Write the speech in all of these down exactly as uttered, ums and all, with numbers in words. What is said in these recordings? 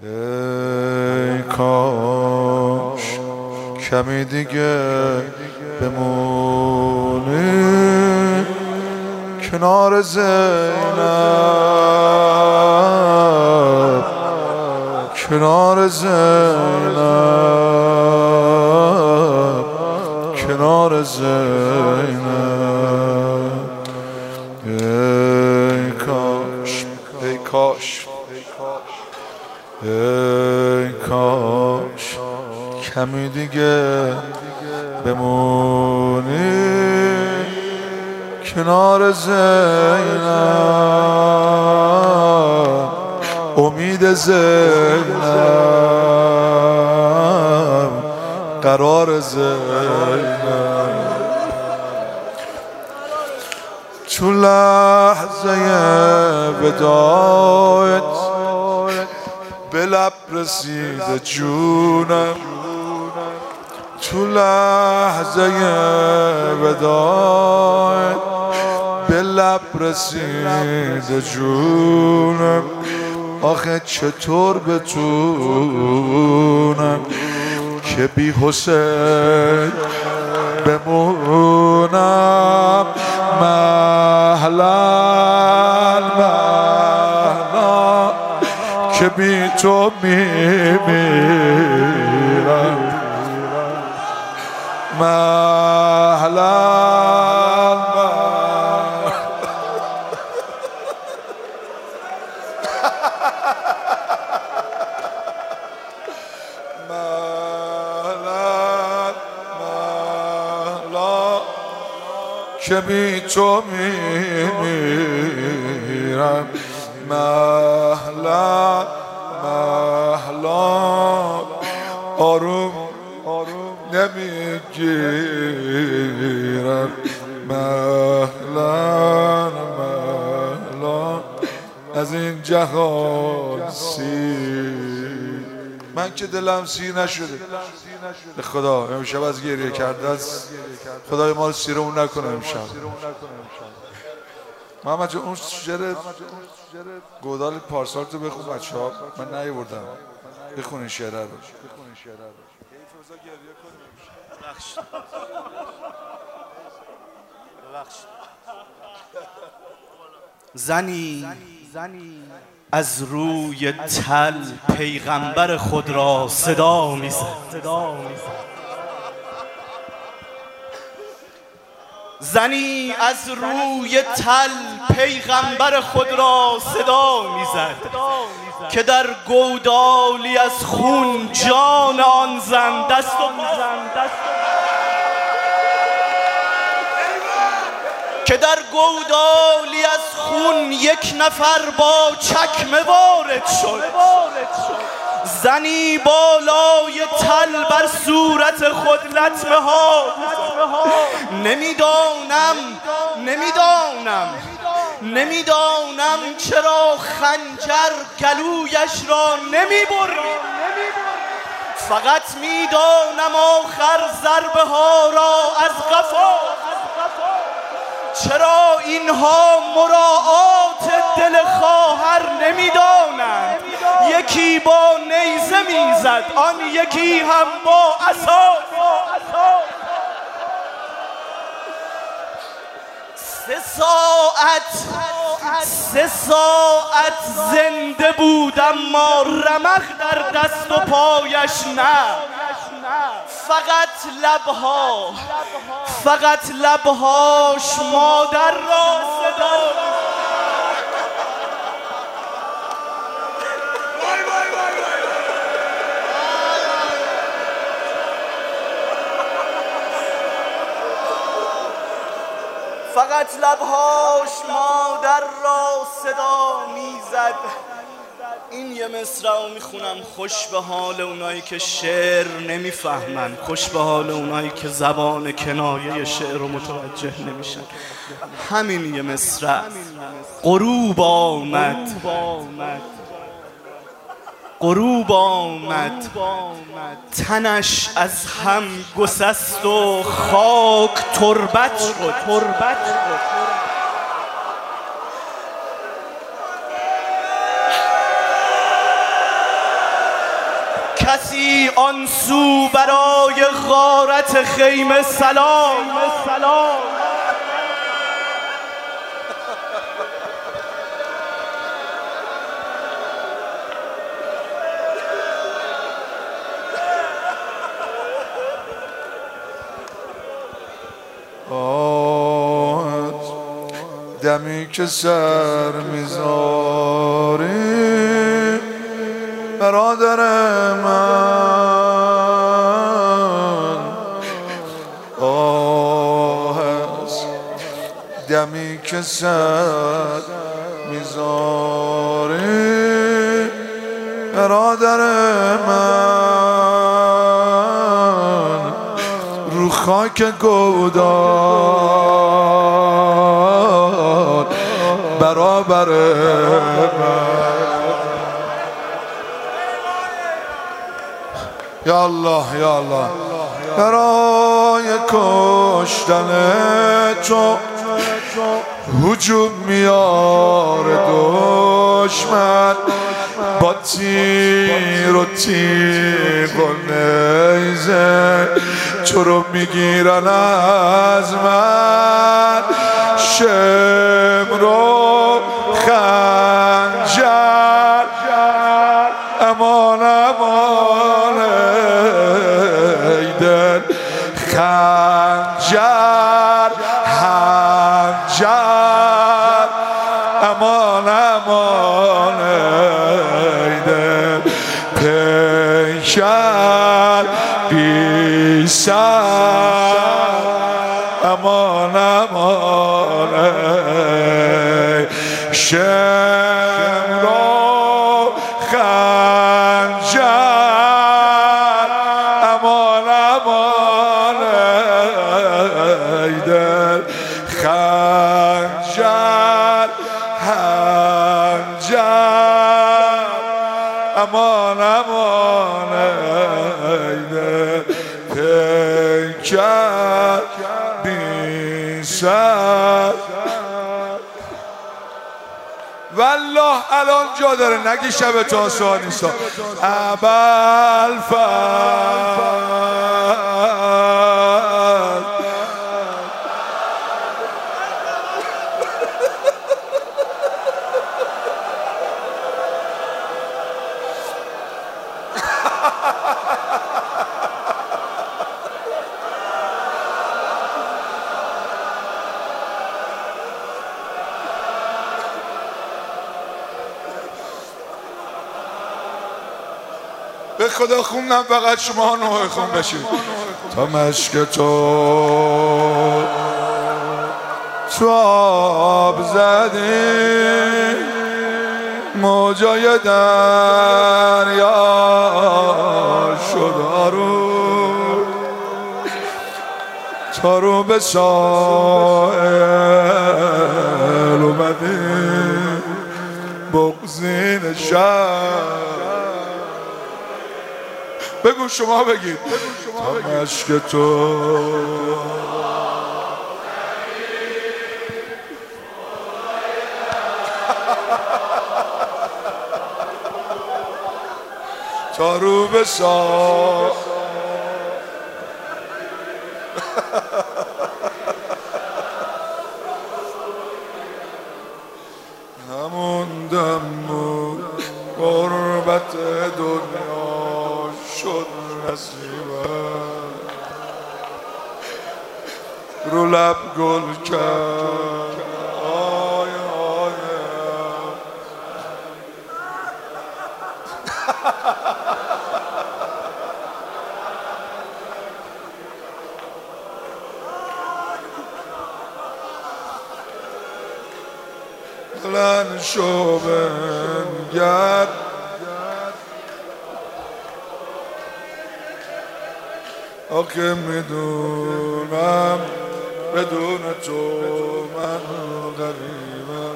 ای کاش کمی دیگه بمونی کنار زینب، کنار زینب، کنار زینب. ای کاش ای کاش ای کاش کمی دیگه بمونی کنار زینب، امید زینب، قرار زینب. تو لحظه وداعت به لب رسیده جونم، تو لحظه وداعت به لب رسیده جونم. آخه چطور بتونم که بی حسین بمونم؟ مهلا مهلا که بی تو میمیرم. مهلا که بی تو میمیرم. مهلا مهلا آروم نمیگیرم. مهلا مهلا از این جهان سیر. من که دلم سیر نشده به خدا امشب از گریه کرده از خدای ما رو سیرمون نکنه امشب. محمد جان اون شعر گودال پارسال تو بخون بچه ها، من نیاوردم. بخون این شعر رو. زنی از روی تل پیغمبر خود را صدا میزد. زنی از روی تل پیغمبر خود را صدا میزد که در گودالی از خون جان آن زن دست و که در گودالی از خون یک نفر با چکمه وارد شد. زنی بالای تل بر صورت خود لطمه ها. نمیدانم نمیدانم نمیدانم چرا خنجر گلویش را نمیبرید. فقط میدانم آخر ضربه ها را از قفا. چرا اینها مراعات دل خواهر نمیدانند؟ یکی با نیزه میزد، آن یکی هم با عصا. سه ساعت سه ساعت زنده بود اما رمق در دست و پایش نه. فقط لبها فقط لبهاش مادر را صدا. فقط لبهاش مادر را صدا میزد. این یه مصرع میخونم خوش به حال اونایی که شعر نمیفهمن، خوش به حال اونایی که زبان کنایه شعر رو متوجه نمیشن. همین یه مصرع. غروب آمد غروب آمد تنش از هم گسست و خاک تربت شد. کسی آن سو برای غارت خیمه سلام سلام دمی که سر میذاری برادر من، آه است دمی که سر میذاری برادر من، رو خاک گودان برابر من. یا الله یا الله، برای کشتن تو هجوم میاره دشمن، با تیر و تیغ و نیزه تو رو میگیرن از من، شمر و خنجر امان امان ای دل، خنجر خنجر امان امان ای دل، پیکر بی سر امان امان ای شمر و خنجر امان امان ای دل، خنجر خنجر امان امان ای دل، پیکر بی سر. والله الان جا داره نگی شب تاسوها نیستا ابوالفضل به خدا خوندم فقط شما نوع خون بشید. تا مشک تو تو آب زدی موجای دریا شد آروم، تا رو به ساحل اومدی بغزین شب. بگو شما بگید تا مشک تو تا رو به سا همون دم و غربت دنیا شد نصیبم، رو لب گل کرد آی آی بلند شو بنگر آخه میدونم بدون تو من غریبم.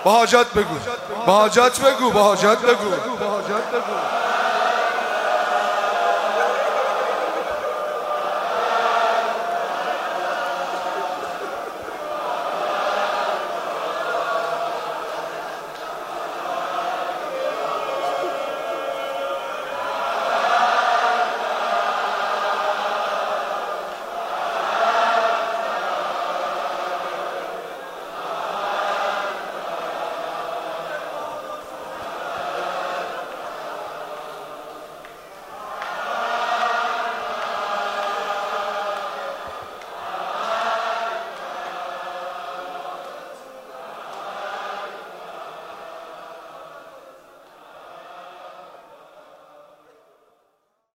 با حاجات بگو با حاجات بگو با حاجات بگو